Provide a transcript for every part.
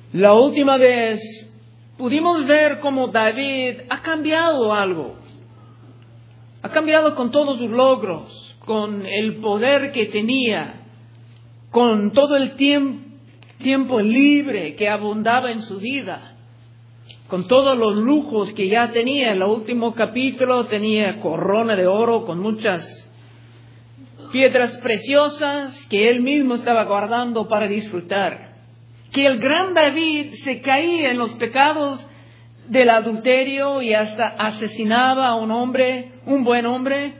La última vez pudimos ver cómo David ha cambiado algo. Ha cambiado con todos sus logros, con el poder que tenía, con todo el tiempo libre que abundaba en su vida, con todos los lujos que ya tenía. En el último capítulo tenía corona de oro con muchas piedras preciosas que él mismo estaba guardando para disfrutar. Que el gran David se caía en los pecados del adulterio y hasta asesinaba a un hombre, un buen hombre.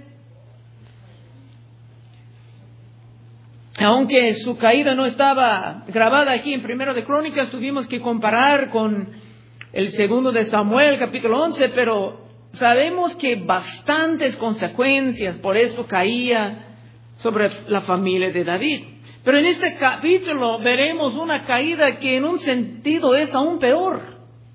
Aunque su caída no estaba grabada aquí en Primero de Crónicas, tuvimos que comparar con el segundo de Samuel, capítulo 11, pero sabemos que bastantes consecuencias por esto caía sobre la familia de David. Pero en este capítulo veremos una caída que en un sentido es aún peor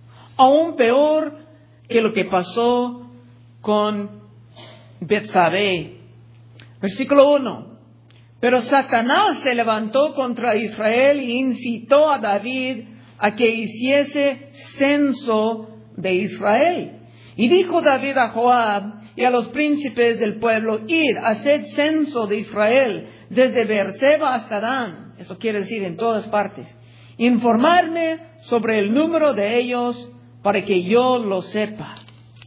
que lo que pasó con Betsabé. Versículo 1. Pero Satanás se levantó contra Israel e incitó a David a que hiciese censo de Israel. Y dijo David a Joab y a los príncipes del pueblo: id, haced censo de Israel, desde Beerseba hasta Dan. Eso quiere decir en todas partes. Informarme sobre el número de ellos para que yo lo sepa.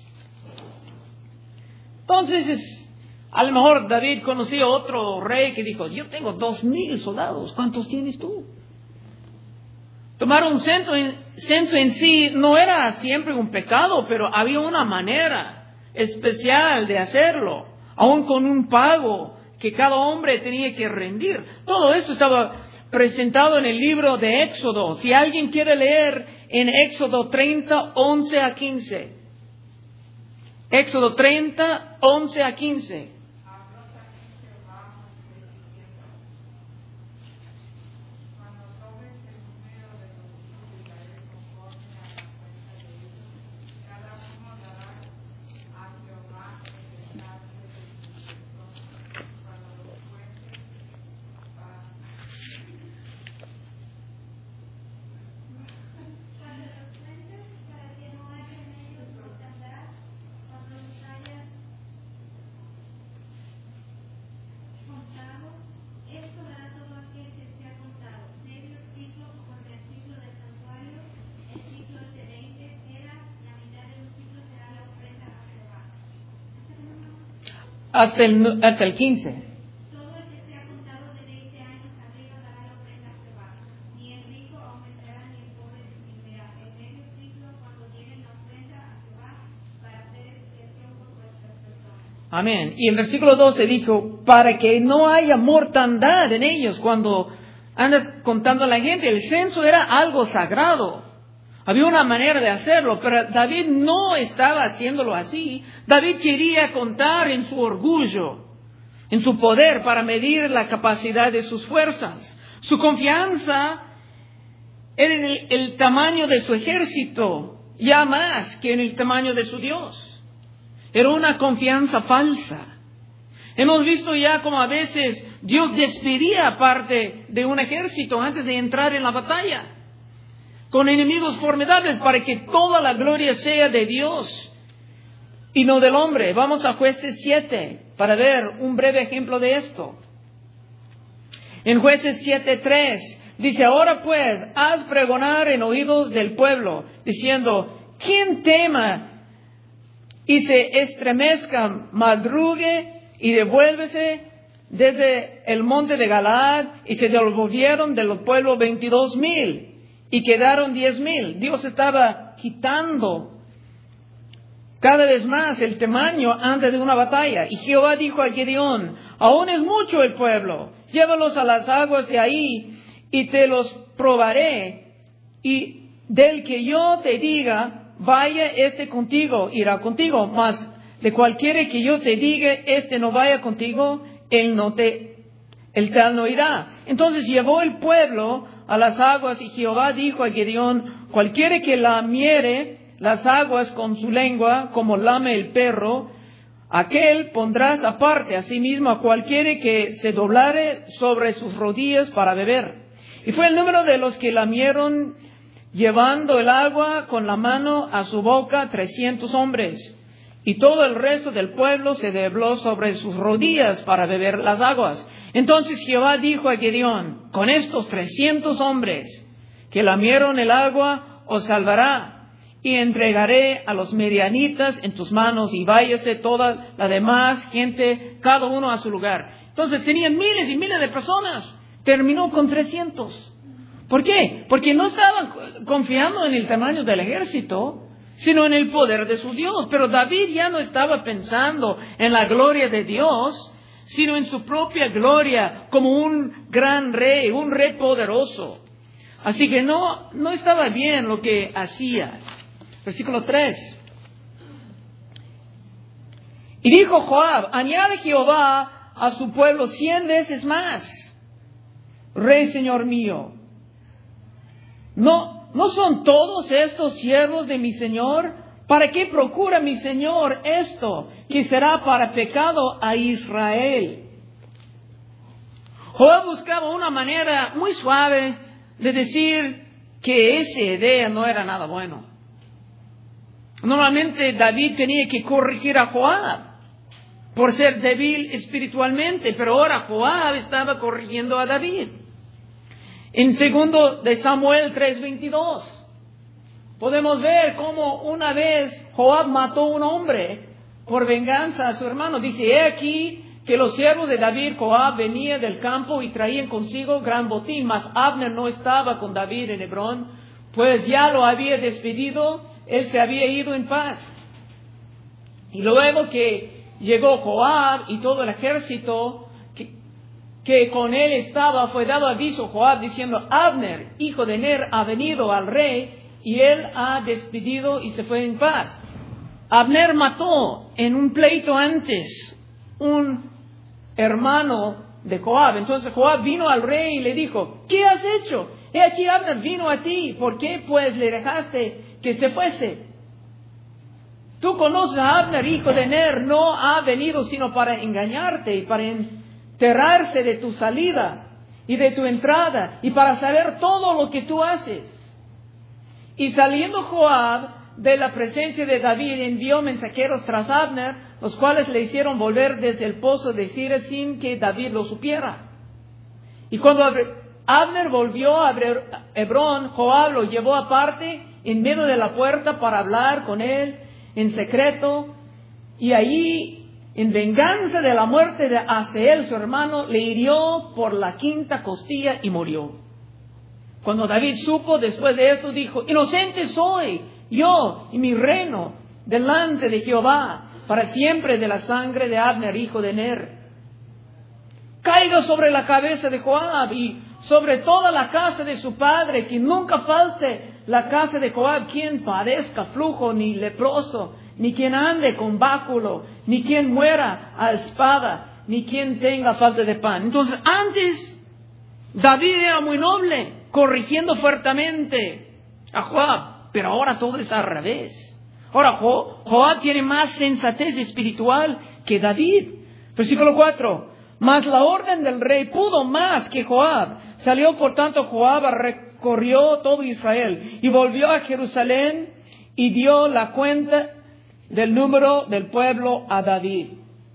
Entonces, a lo mejor David conocía a otro rey que dijo: yo tengo 2,000 soldados. ¿Cuántos tienes tú? Tomar un censo en sí no era siempre un pecado, pero había una manera especial de hacerlo, aún con un pago que cada hombre tenía que rendir. Todo esto estaba presentado en el libro de Éxodo. Si alguien quiere leer en Éxodo 30, 11 a 15. Éxodo 30, 11 a 15. Hasta el 15. Todo el que sea contado de 20 años arriba dará la ofrenda a Jehová. Ni el rico aumentará ni el pobre disminuirá. En medio siglo, cuando lleguen la ofrenda a Jehová, para hacer expiación por vuestras personas. Amén. Y el versículo 12 dijo: para que no haya mortandad en ellos cuando andas contando a la gente. El censo era algo sagrado. Había una manera de hacerlo, pero David no estaba haciéndolo así. David quería contar en su orgullo, en su poder, para medir la capacidad de sus fuerzas. Su confianza era en el tamaño de su ejército, ya más que en el tamaño de su Dios. Era una confianza falsa. Hemos visto ya cómo a veces Dios despedía parte de un ejército antes de entrar en la batalla, con enemigos formidables, para que toda la gloria sea de Dios y no del hombre. Vamos a Jueces 7 para ver un breve ejemplo de esto. En Jueces 7:3 dice: ahora pues, haz pregonar en oídos del pueblo, diciendo: quien tema y se estremezca, madrugue y devuélvese desde el monte de Galaad. Y se devolvieron de los pueblos 22,000. Y quedaron 10,000. Dios estaba quitando cada vez más el tamaño antes de una batalla. Y Jehová dijo a Gedeón: aún es mucho el pueblo, llévalos a las aguas de ahí y te los probaré. Y del que yo te diga, vaya contigo, irá contigo. Mas de cualquiera que yo te diga, no vaya contigo, el tal no irá. Entonces llevó el pueblo a las aguas, y Jehová dijo a Gedeón: cualquiera que lamiere las aguas con su lengua, como lame el perro, aquel pondrás aparte. Asimismo a cualquiera que se doblare sobre sus rodillas para beber. Y fue el número de los que lamieron llevando el agua con la mano a su boca 300 hombres. Y todo el resto del pueblo se dobló sobre sus rodillas para beber las aguas. Entonces Jehová dijo a Gedeón: con estos 300 hombres que lamieron el agua os salvará, y entregaré a los medianitas en tus manos, y váyase toda la demás gente, cada uno a su lugar. Entonces tenían miles y miles de personas. Terminó con 300. ¿Por qué? Porque no estaban confiando en el tamaño del ejército, sino en el poder de su Dios. Pero David ya no estaba pensando en la gloria de Dios, sino en su propia gloria como un gran rey, un rey poderoso. Así que no estaba bien lo que hacía. Versículo 3. Y dijo Joab: añade Jehová a su pueblo 100 veces más. Rey, señor mío, ¿no son todos estos siervos de mi señor? ¿Para qué procura mi señor esto, que será para pecado a Israel? Joab buscaba una manera muy suave de decir que esa idea no era nada bueno. Normalmente David tenía que corregir a Joab por ser débil espiritualmente, pero ahora Joab estaba corrigiendo a David. En 2 de Samuel 3:22 podemos ver cómo una vez Joab mató a un hombre por venganza a su hermano. Dice: he aquí que los siervos de David, Joab, venían del campo y traían consigo gran botín, mas Abner no estaba con David en Hebrón, pues ya lo había despedido, él se había ido en paz. Y luego que llegó Joab y todo el ejército que con él estaba, fue dado aviso Joab diciendo: Abner, hijo de Ner, ha venido al rey, y él ha despedido y se fue en paz. Abner mató en un pleito antes un hermano de Joab. Entonces Joab vino al rey y le dijo: ¿qué has hecho? He aquí Abner vino a ti, ¿por qué pues le dejaste que se fuese? Tú conoces a Abner, hijo de Ner, no ha venido sino para engañarte y para enterarse de tu salida y de tu entrada y para saber todo lo que tú haces. Y saliendo Joab de la presencia de David, envió mensajeros tras Abner, los cuales le hicieron volver desde el pozo de Sira sin que David lo supiera. Y cuando Abner volvió a Hebrón, Joab lo llevó aparte en medio de la puerta para hablar con él en secreto, y allí, en venganza de la muerte de Asahel, su hermano, le hirió por la 5ª costilla y murió. Cuando David supo después de esto, dijo: inocente soy yo y mi reino delante de Jehová para siempre de la sangre de Abner, hijo de Ner. Caiga sobre la cabeza de Joab y sobre toda la casa de su padre, que nunca falte la casa de Joab quien padezca flujo, ni leproso, ni quien ande con báculo, ni quien muera a espada, ni quien tenga falta de pan. Entonces, antes David era muy noble, corrigiendo fuertemente a Joab, pero ahora todo es al revés. Ahora Joab tiene más sensatez espiritual que David. Versículo 4. Mas la orden del rey pudo más que Joab. Salió por tanto Joab, recorrió todo Israel y volvió a Jerusalén y dio la cuenta del número del pueblo a David.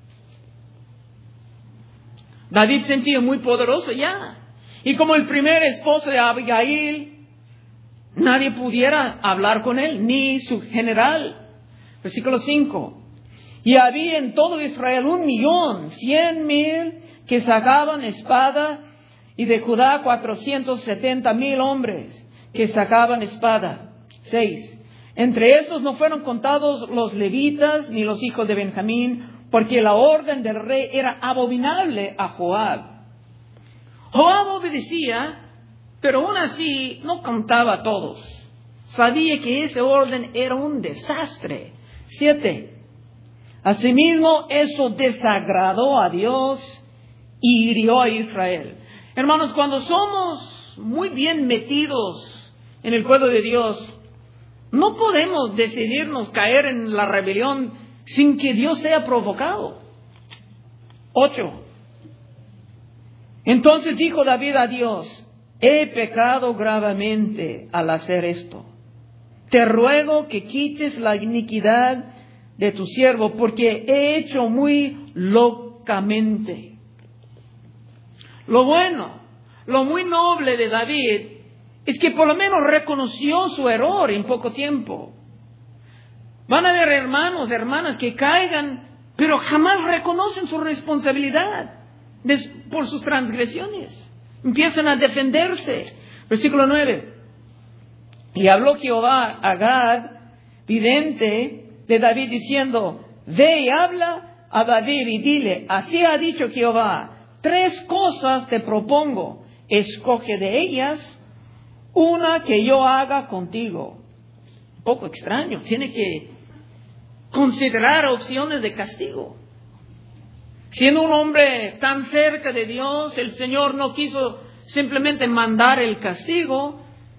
David sentía muy poderoso ya. Y como el primer esposo de Abigail, nadie pudiera hablar con él, ni su general. Versículo 5. Y había en todo Israel 1,100,000 que sacaban espada, y de Judá 470,000 hombres que sacaban espada. 6. Entre estos no fueron contados los levitas ni los hijos de Benjamín, porque la orden del rey era abominable a Joab. Joab obedecía, pero aún así no contaba a todos. Sabía que ese orden era un desastre. 7. Asimismo, eso desagradó a Dios y hirió a Israel. Hermanos, cuando somos muy bien metidos en el pueblo de Dios, no podemos decidirnos caer en la rebelión sin que Dios sea provocado. 8. Entonces dijo David a Dios: he pecado gravemente al hacer esto. Te ruego que quites la iniquidad de tu siervo, porque he hecho muy locamente. Lo bueno, lo muy noble de David es que por lo menos reconoció su error en poco tiempo. Van a haber hermanos, hermanas que caigan, pero jamás reconocen su responsabilidad por sus transgresiones. Empiezan a defenderse. Versículo 9. Y habló Jehová a Gad, vidente de David, diciendo: ve y habla a David y dile, así ha dicho Jehová, 3 cosas te propongo, escoge de ellas una que yo haga contigo. Un poco extraño, tiene que considerar opciones de castigo. Siendo un hombre tan cerca de Dios, el Señor no quiso simplemente mandar el castigo,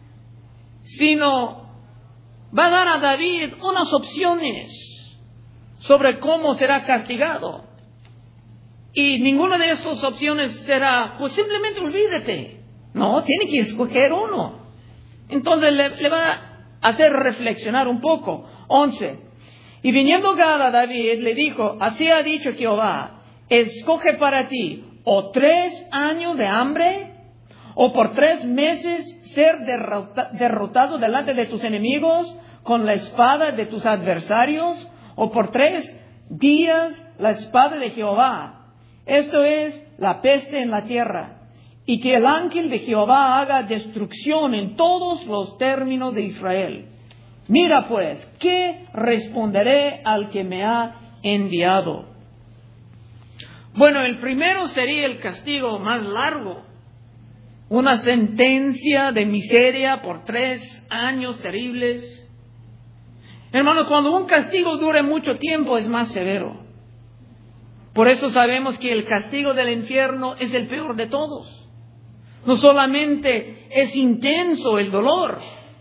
sino va a dar a David unas opciones sobre cómo será castigado. Y ninguna de esas opciones será, pues simplemente olvídate. No, tiene que escoger uno. Entonces le va a hacer reflexionar un poco. 11. Y viniendo Gad a David, le dijo, así ha dicho Jehová, escoge para ti o 3 años de hambre, o por 3 meses ser derrotado delante de tus enemigos con la espada de tus adversarios, o por 3 días la espada de Jehová. Esto es la peste en la tierra, y que el ángel de Jehová haga destrucción en todos los términos de Israel. Mira pues, ¿qué responderé al que me ha enviado? Bueno, el primero sería el castigo más largo. Una sentencia de miseria por 3 años terribles. Hermanos, cuando un castigo dure mucho tiempo es más severo. Por eso sabemos que el castigo del infierno es el peor de todos. No solamente es intenso el dolor,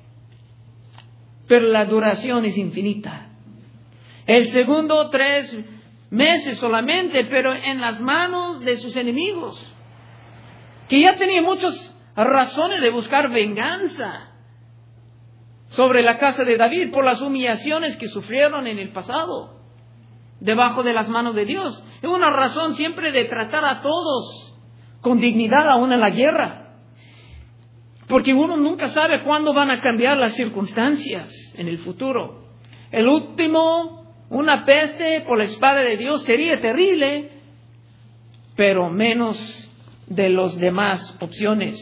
pero la duración es infinita. El segundo, 3 meses solamente, pero en las manos de sus enemigos, que ya tenían muchas razones de buscar venganza sobre la casa de David por las humillaciones que sufrieron en el pasado, debajo de las manos de Dios. Es una razón siempre de tratar a todos con dignidad, aún en la guerra, porque uno nunca sabe cuándo van a cambiar las circunstancias en el futuro. El último, una peste por la espada de Dios, sería terrible, pero menos de las demás opciones.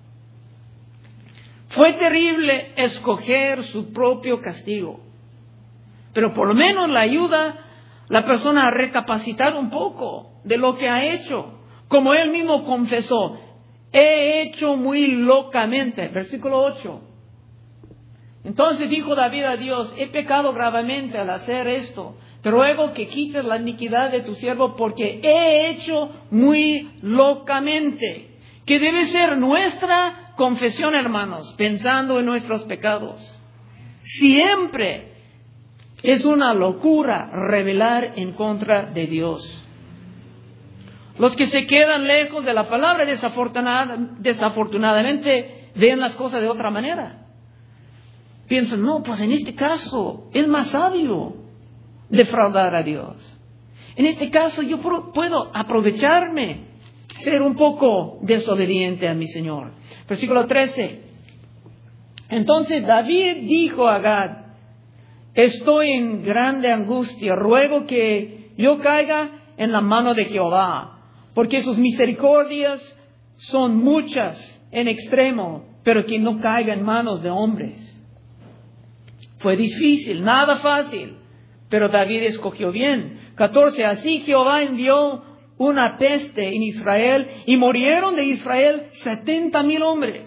Fue terrible escoger su propio castigo, pero por lo menos la ayuda la persona a recapacitar un poco de lo que ha hecho. Como él mismo confesó, he hecho muy locamente. Versículo 8. Entonces dijo David a Dios, he pecado gravemente al hacer esto. Te ruego que quites la iniquidad de tu siervo, porque he hecho muy locamente. Que debe ser nuestra confesión, hermanos, pensando en nuestros pecados. Siempre es una locura rebelar en contra de Dios. Los que se quedan lejos de la palabra desafortunadamente ven las cosas de otra manera. Piensan, no, pues en este caso es más sabio defraudar a Dios. En este caso yo puedo aprovecharme, ser un poco desobediente a mi Señor. Versículo 13. Entonces David dijo a Gad, estoy en grande angustia, ruego que yo caiga en la mano de Jehová, porque sus misericordias son muchas en extremo, pero que no caiga en manos de hombres. Fue difícil, nada fácil, pero David escogió bien. 14. Así Jehová envió una peste en Israel, y murieron de Israel 70,000 hombres.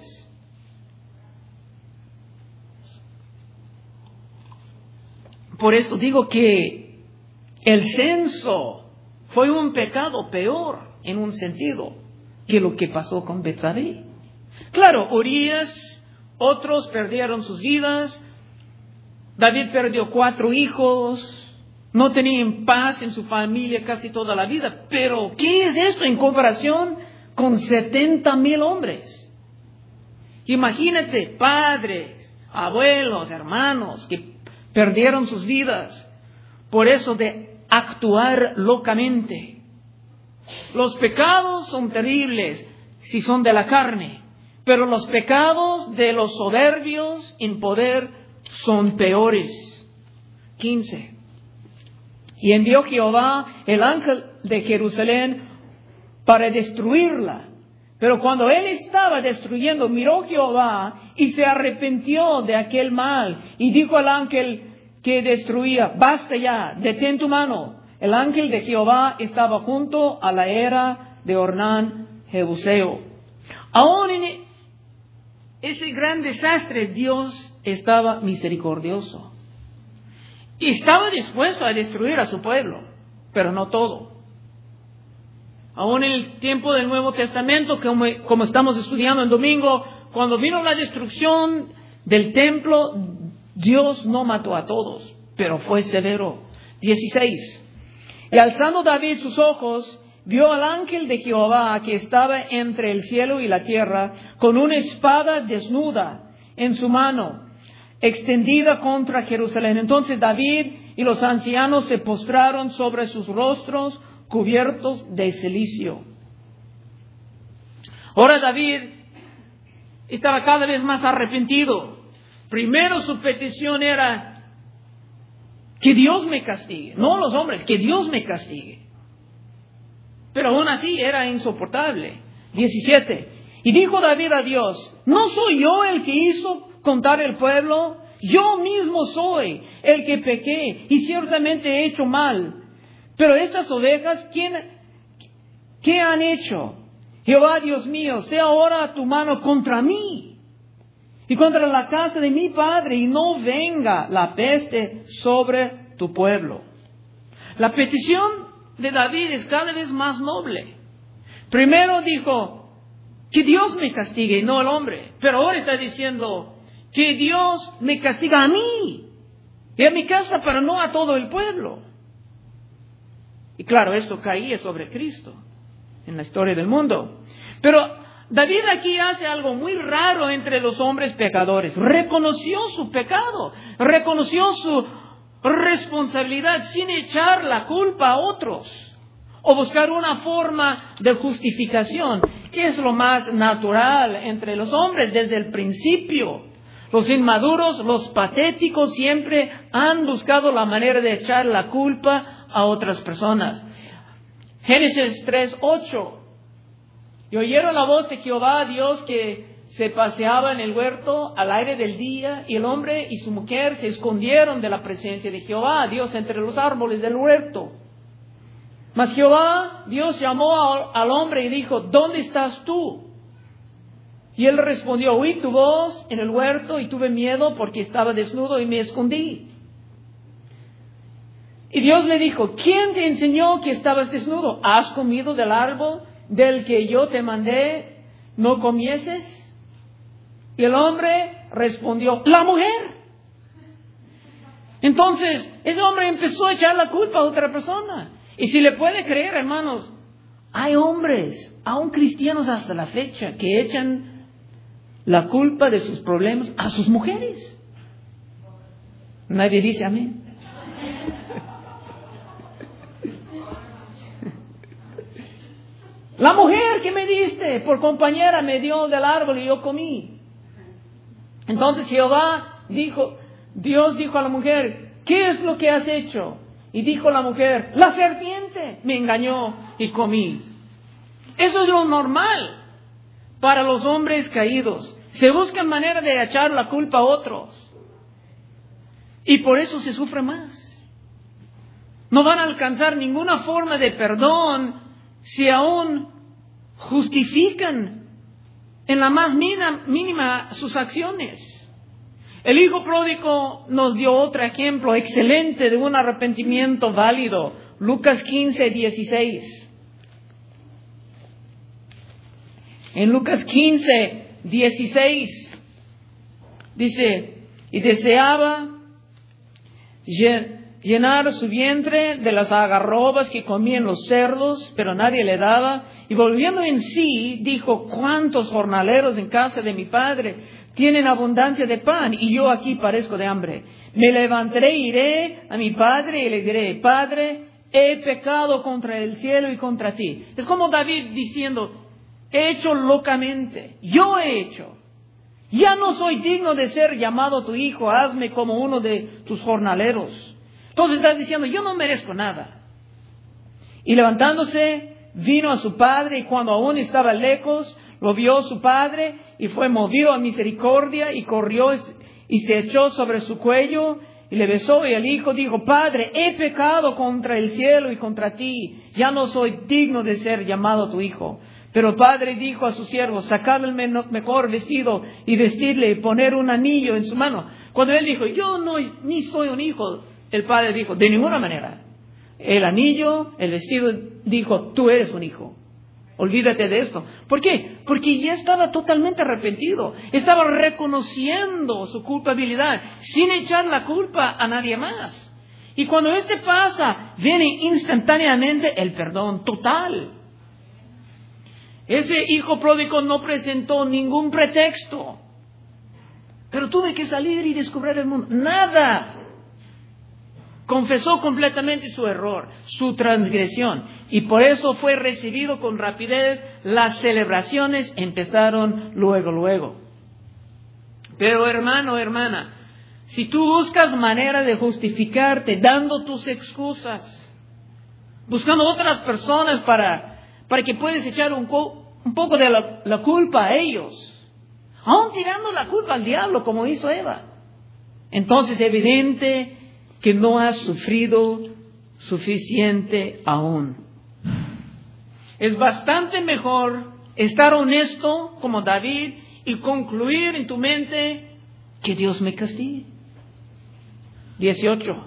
Por esto digo que el censo fue un pecado peor en un sentido que lo que pasó con Betsabé. Claro, Urías, otros perdieron sus vidas. David perdió 4 hijos. No tenían paz en su familia casi toda la vida. Pero, ¿qué es esto en comparación con 70,000 hombres? Imagínate, padres, abuelos, hermanos, que perdieron sus vidas por eso de actuar locamente. Los pecados son terribles si son de la carne, pero los pecados de los soberbios en poder son peores. 15. Y envió Jehová el ángel de Jerusalén para destruirla. Pero cuando él estaba destruyendo, miró Jehová y se arrepintió de aquel mal. Y dijo al ángel que destruía: basta ya, detén tu mano. El ángel de Jehová estaba junto a la era de Ornán Jebuseo. Aún en ese gran desastre, Dios estaba misericordioso. Y estaba dispuesto a destruir a su pueblo, pero no todo. Aún en el tiempo del Nuevo Testamento, como estamos estudiando el domingo, cuando vino la destrucción del templo, Dios no mató a todos, pero fue severo. 16. Y alzando David sus ojos, vio al ángel de Jehová que estaba entre el cielo y la tierra, con una espada desnuda en su mano, extendida contra Jerusalén. Entonces David y los ancianos se postraron sobre sus rostros, cubiertos de cilicio. Ahora David estaba cada vez más arrepentido. Primero su petición era que Dios me castigue, no los hombres, que Dios me castigue. Pero aún así era insoportable. 17. Y dijo David a Dios: ¿no soy yo el que hizo contar el pueblo? Yo mismo soy el que pequé y ciertamente he hecho mal. Pero estas ovejas, ¿qué han hecho? Jehová Dios mío, sea ahora tu mano contra mí y contra la casa de mi padre, y no venga la peste sobre tu pueblo. La petición de David es cada vez más noble. Primero dijo que Dios me castigue y no el hombre. Pero ahora está diciendo que Dios me castiga a mí y a mi casa, pero no a todo el pueblo. Y claro, esto caía sobre Cristo en la historia del mundo. Pero David aquí hace algo muy raro entre los hombres pecadores. Reconoció su pecado, reconoció su responsabilidad sin echar la culpa a otros o buscar una forma de justificación, que es lo más natural entre los hombres desde el principio. Los inmaduros, los patéticos siempre han buscado la manera de echar la culpa a otras personas. Génesis 3:8. Y oyeron la voz de Jehová Dios que se paseaba en el huerto al aire del día, y el hombre y su mujer se escondieron de la presencia de Jehová Dios entre los árboles del huerto. Mas Jehová Dios llamó al hombre y dijo: ¿dónde estás tú? Y él respondió: oí tu voz en el huerto y tuve miedo porque estaba desnudo y me escondí. Y Dios le dijo: ¿quién te enseñó que estabas desnudo? ¿Has comido del árbol del que yo te mandé no comieses? Y el hombre respondió: la mujer. Entonces ese hombre empezó a echar la culpa a otra persona. Y si le puede creer, hermanos, hay hombres, aún cristianos hasta la fecha, que echan la culpa de sus problemas a sus mujeres. Nadie dice amén. La mujer que me diste por compañera me dio del árbol y yo comí. Entonces Dios dijo a la mujer: ¿qué es lo que has hecho? Y dijo la mujer: la serpiente me engañó y comí. Eso es lo normal para los hombres caídos. Se buscan manera de echar la culpa a otros. Y por eso se sufre más. No van a alcanzar ninguna forma de perdón si aún justifican en la más mínima sus acciones. El hijo pródigo nos dio otro ejemplo excelente de un arrepentimiento válido. Lucas 15:16. En Lucas 15:16 dice: y deseaba llenar su vientre de las algarrobas que comían los cerdos, pero nadie le daba. Y volviendo en sí, dijo: ¿cuántos jornaleros en casa de mi padre tienen abundancia de pan, y yo aquí padezco de hambre? Me levantaré, iré a mi padre y le diré: Padre, he pecado contra el cielo y contra ti. Es como David diciendo: he hecho locamente, yo he hecho. Ya no soy digno de ser llamado tu hijo, hazme como uno de tus jornaleros. Entonces está diciendo: yo no merezco nada. Y levantándose, vino a su padre, y cuando aún estaba lejos, lo vio su padre, y fue movido a misericordia, y corrió y se echó sobre su cuello, y le besó. Y el hijo dijo: Padre, he pecado contra el cielo y contra ti, ya no soy digno de ser llamado tu hijo. Pero el padre dijo a sus siervos: sacad el mejor vestido y vestirle, y poner un anillo en su mano. Cuando él dijo: yo no ni soy un hijo, el padre dijo: de ninguna manera. El anillo, el vestido, dijo: tú eres un hijo. Olvídate de esto. ¿Por qué? Porque ya estaba totalmente arrepentido. Estaba reconociendo su culpabilidad, sin echar la culpa a nadie más. Y cuando esto pasa, viene instantáneamente el perdón total. Ese hijo pródigo no presentó ningún pretexto. Pero tuve que salir y descubrir el mundo. Nada. Confesó completamente su error, su transgresión. Y por eso fue recibido con rapidez. Las celebraciones empezaron luego. Pero hermano, hermana, si tú buscas manera de justificarte dando tus excusas, buscando otras personas para que puedas echar un poco de la culpa a ellos, aún tirando la culpa al diablo como hizo Eva, entonces es evidente que no has sufrido suficiente aún. Es bastante mejor estar honesto como David y concluir en tu mente: que Dios me castigue. 18.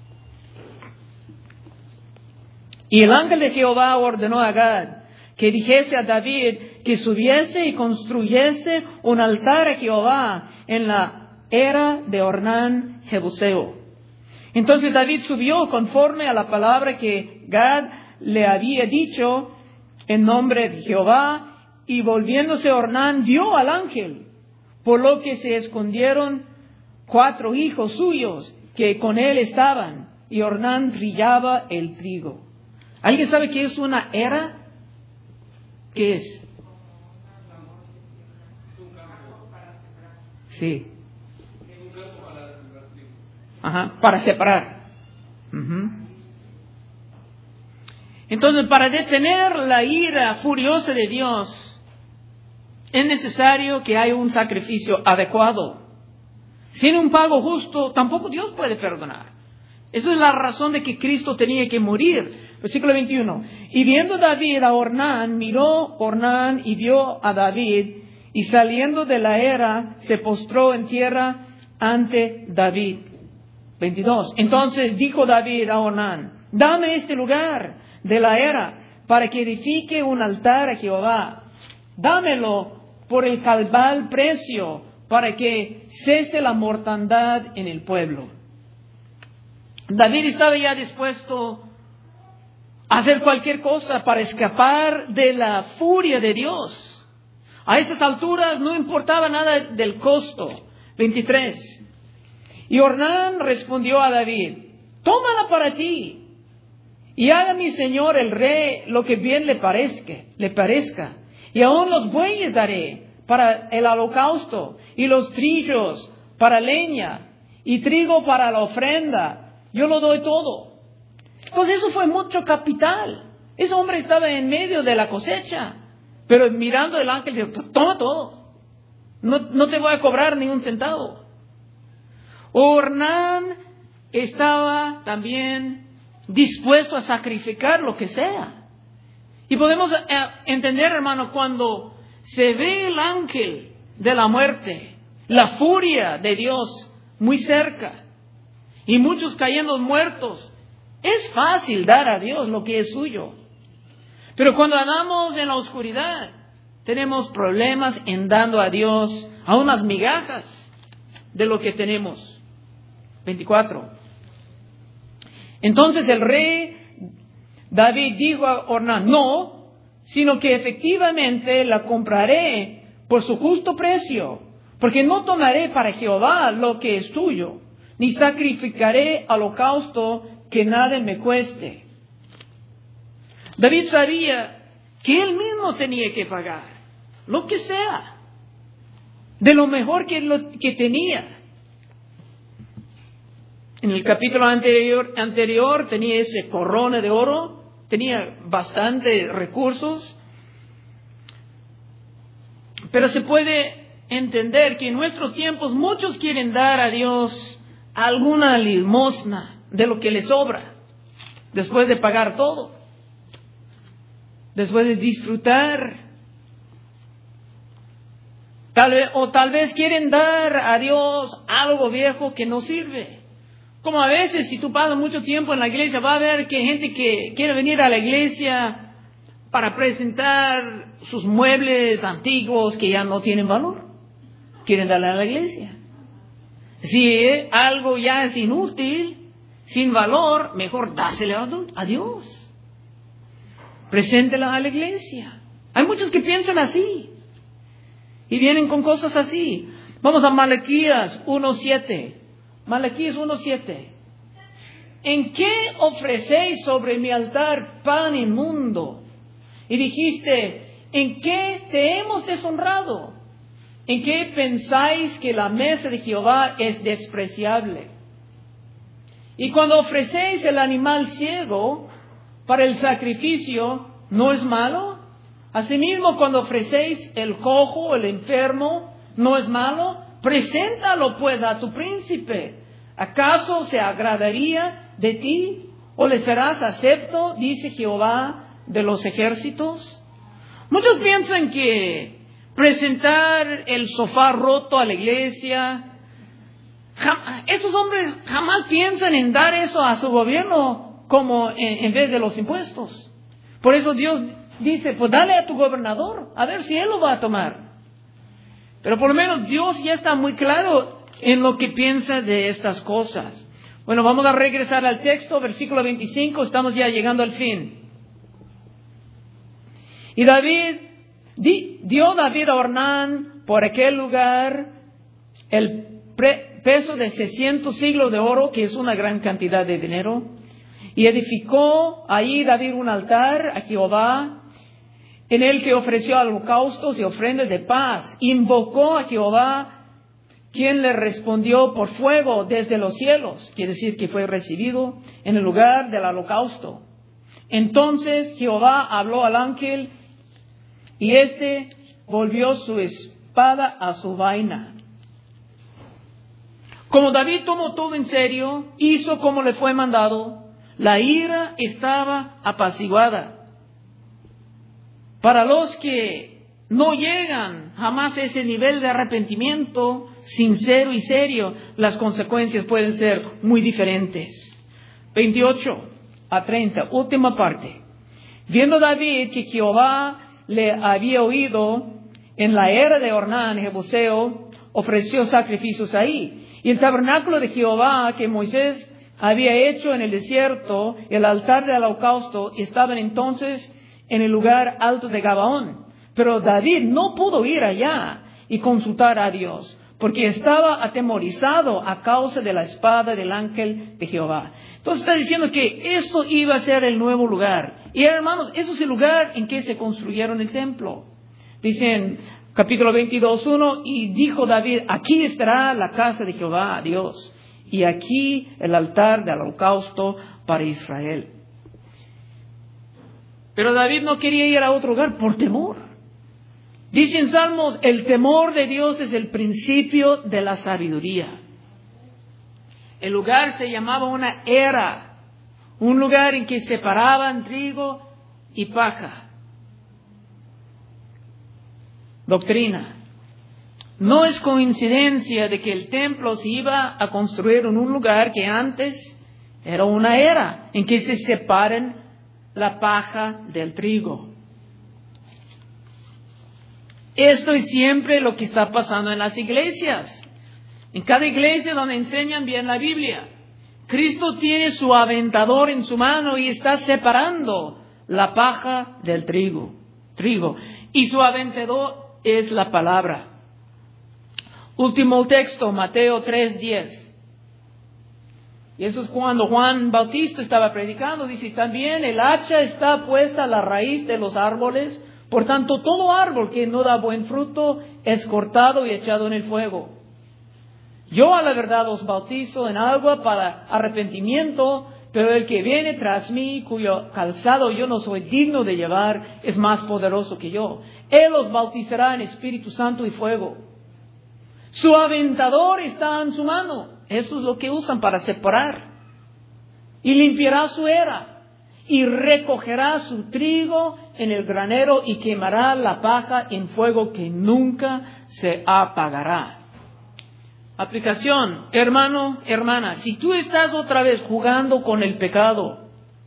Y el ángel de Jehová ordenó a Gad que dijese a David que subiese y construyese un altar a Jehová en la era de Ornán Jebuseo. Entonces David subió conforme a la palabra que Gad le había dicho en nombre de Jehová, y volviéndose Ornán vio al ángel, por lo que se escondieron 4 hijos suyos que con él estaban, y Ornán trillaba el trigo. ¿Alguien sabe qué es una era? ¿Qué es? Sí. Ajá, para separar. Entonces, para detener la ira furiosa de Dios, es necesario que haya un sacrificio adecuado. Sin un pago justo, tampoco Dios puede perdonar. Esa es la razón de que Cristo tenía que morir. Versículo 21. Y viendo David a Ornán, miró Ornán y vio a David, y saliendo de la era, se postró en tierra ante David. 22. Entonces dijo David a Ornán: dame este lugar de la era para que edifique un altar a Jehová. Dámelo por el cabal precio, para que cese la mortandad en el pueblo. David estaba ya dispuesto a hacer cualquier cosa para escapar de la furia de Dios. A esas alturas no importaba nada del costo. 23. Y Ornán respondió a David: tómala para ti, y haga mi señor el rey lo que bien le parezca. Y aún los bueyes daré para el holocausto, y los trillos para leña, y trigo para la ofrenda. Yo lo doy todo. Entonces eso fue mucho capital. Ese hombre estaba en medio de la cosecha, pero mirando el ángel dijo: toma todo. No te voy a cobrar ni un centavo. Ornán estaba también dispuesto a sacrificar lo que sea. Y podemos entender, hermano, cuando se ve el ángel de la muerte, la furia de Dios muy cerca, y muchos cayendo muertos, es fácil dar a Dios lo que es suyo. Pero cuando andamos en la oscuridad, tenemos problemas en dando a Dios a unas migajas de lo que tenemos. 24. Entonces el rey David dijo a Ornán, no, sino que efectivamente la compraré por su justo precio, porque no tomaré para Jehová lo que es tuyo, ni sacrificaré holocausto que nada me cueste. David sabía que él mismo tenía que pagar, lo que sea, de lo mejor que tenía. En el capítulo anterior tenía ese corona de oro, tenía bastantes recursos, pero se puede entender que en nuestros tiempos muchos quieren dar a Dios alguna limosna de lo que les sobra, después de pagar todo, después de disfrutar. Tal vez quieren dar a Dios algo viejo que no sirve. Como a veces, si tú pasas mucho tiempo en la iglesia, va a haber gente que quiere venir a la iglesia para presentar sus muebles antiguos que ya no tienen valor. Quieren darle a la iglesia. Si algo ya es inútil, sin valor, mejor dáselo a Dios. Preséntela a la iglesia. Hay muchos que piensan así y vienen con cosas así. Vamos a Malaquías 1:7. Malaquías 1:7. ¿En qué ofrecéis sobre mi altar pan inmundo? Y dijiste, ¿en qué te hemos deshonrado? ¿En qué pensáis que la mesa de Jehová es despreciable? Y cuando ofrecéis el animal ciego para el sacrificio, ¿no es malo? Asimismo, cuando ofrecéis el cojo o el enfermo, ¿no es malo? Preséntalo pues a tu príncipe. ¿Acaso se agradaría de ti? ¿O le serás acepto? Dice Jehová de los ejércitos. Muchos piensan que presentar el sofá roto a la iglesia, esos hombres jamás piensan en dar eso a su gobierno como en vez de los impuestos. Por eso Dios dice, pues dale a tu gobernador, a ver si él lo va a tomar. Pero por lo menos Dios ya está muy claro en lo que piensa de estas cosas. Bueno, vamos a regresar al texto, versículo 25, estamos ya llegando al fin. Y dio David a Ornán por aquel lugar el peso de 600 siglos de oro, que es una gran cantidad de dinero, y edificó ahí David un altar a Jehová, en el que ofreció holocaustos y ofrendas de paz. Invocó a Jehová, quien le respondió por fuego desde los cielos. Quiere decir que fue recibido en el lugar del holocausto. Entonces Jehová habló al ángel, y éste volvió su espada a su vaina. Como David tomó todo en serio, hizo como le fue mandado, la ira estaba apaciguada. Para los que no llegan jamás a ese nivel de arrepentimiento sincero y serio, las consecuencias pueden ser muy diferentes. 28-30, última parte. Viendo David que Jehová le había oído en la era de Ornán, Jebuseo, ofreció sacrificios ahí. Y el tabernáculo de Jehová que Moisés había hecho en el desierto, el altar del holocausto, estaban entonces en el lugar alto de Gabaón. Pero David no pudo ir allá y consultar a Dios, porque estaba atemorizado a causa de la espada del ángel de Jehová. Entonces está diciendo que esto iba a ser el nuevo lugar. Y hermanos, eso es el lugar en que se construyeron el templo. Dicen, capítulo 22:1, y dijo David, aquí estará la casa de Jehová, Dios, y aquí el altar del holocausto para Israel. Pero David no quería ir a otro lugar por temor. Dice en Salmos, el temor de Dios es el principio de la sabiduría. El lugar se llamaba una era, un lugar en que separaban trigo y paja. Doctrina. No es coincidencia de que el templo se iba a construir en un lugar que antes era una era, en que se separan la paja del trigo. Esto es siempre lo que está pasando en las iglesias. En cada iglesia donde enseñan bien la Biblia, Cristo tiene su aventador en su mano y está separando la paja del trigo. Y su aventador es la palabra. Último texto, Mateo 3:10. Y eso es cuando Juan Bautista estaba predicando. Dice, también el hacha está puesta a la raíz de los árboles. Por tanto, todo árbol que no da buen fruto es cortado y echado en el fuego. Yo a la verdad os bautizo en agua para arrepentimiento, pero el que viene tras mí, cuyo calzado yo no soy digno de llevar, es más poderoso que yo. Él os bautizará en Espíritu Santo y fuego. Su aventador está en su mano. Eso es lo que usan para separar. Y limpiará su era. Y recogerá su trigo en el granero y quemará la paja en fuego que nunca se apagará. Aplicación, hermano, hermana, si tú estás otra vez jugando con el pecado,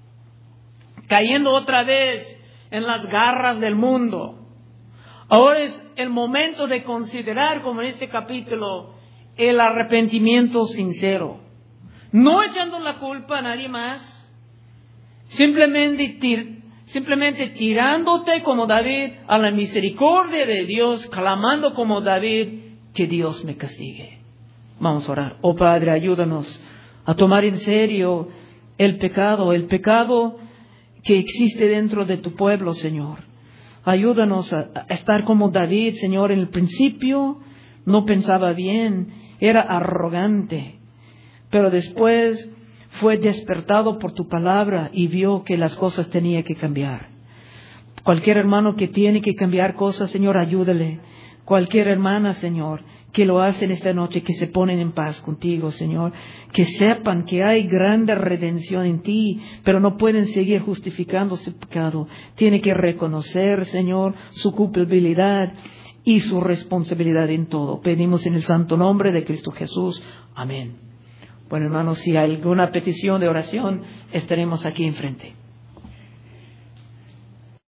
cayendo otra vez en las garras del mundo, ahora es el momento de considerar, como en este capítulo, el arrepentimiento sincero. No echando la culpa a nadie más, simplemente tirándote como David a la misericordia de Dios, clamando como David, que Dios me castigue. Vamos a orar. Oh Padre, ayúdanos a tomar en serio el pecado que existe dentro de tu pueblo, Señor. Ayúdanos a estar como David, Señor. En el principio no pensaba bien, era arrogante, pero después fue despertado por tu palabra y vio que las cosas tenían que cambiar. Cualquier hermano que tiene que cambiar cosas, Señor, ayúdale. Cualquier hermana, Señor, que lo hacen esta noche, que se ponen en paz contigo, Señor, que sepan que hay grande redención en ti, pero no pueden seguir justificando su pecado. Tiene que reconocer, Señor, su culpabilidad y su responsabilidad en todo. Pedimos en el santo nombre de Cristo Jesús. Amén. Bueno, hermanos, si hay alguna petición de oración, estaremos aquí enfrente.